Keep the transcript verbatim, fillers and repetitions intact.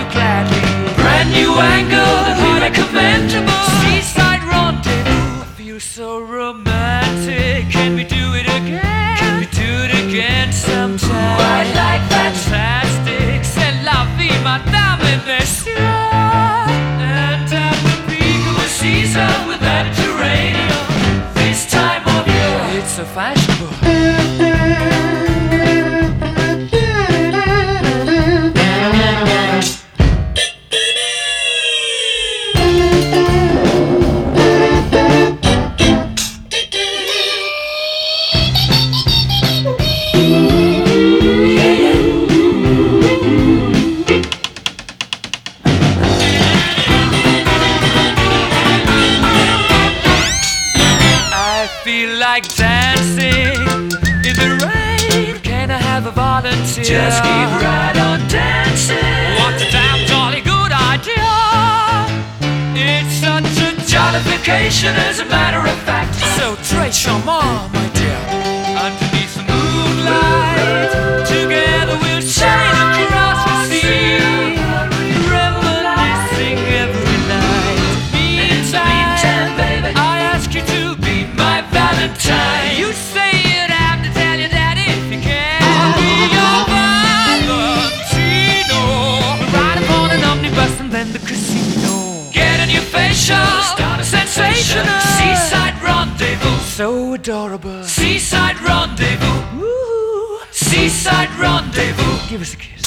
you gladly. Brand new angle that we recommend. Seaside rendezvous. I feel so romantic. Can we do it again? Can we do it again sometime? I'd like that. Fantastic. C'est la vie, madame et messieurs. And at the peak of the Season with Mediterranean. This time of year, it's so fashionable. I feel like dancing in the rain. Can I have a volunteer? just keep right on dancing. What a damn jolly good idea. It's such a Jollification, as a matter of fact. so très charmant, my dear. Underneath the moonlight, together we'll sail across the sea, reminiscing every night. In the meantime, baby, I ask you to be my Valentine. You say you'd have to tell your daddy if you can. I'll be your Valentino. We'll ride upon an omnibus and then the casino. Get a new facial, start a sensation. Seaside rendezvous, So adorable. seaside rendezvous, Woo. seaside rendezvous. Give us a kiss.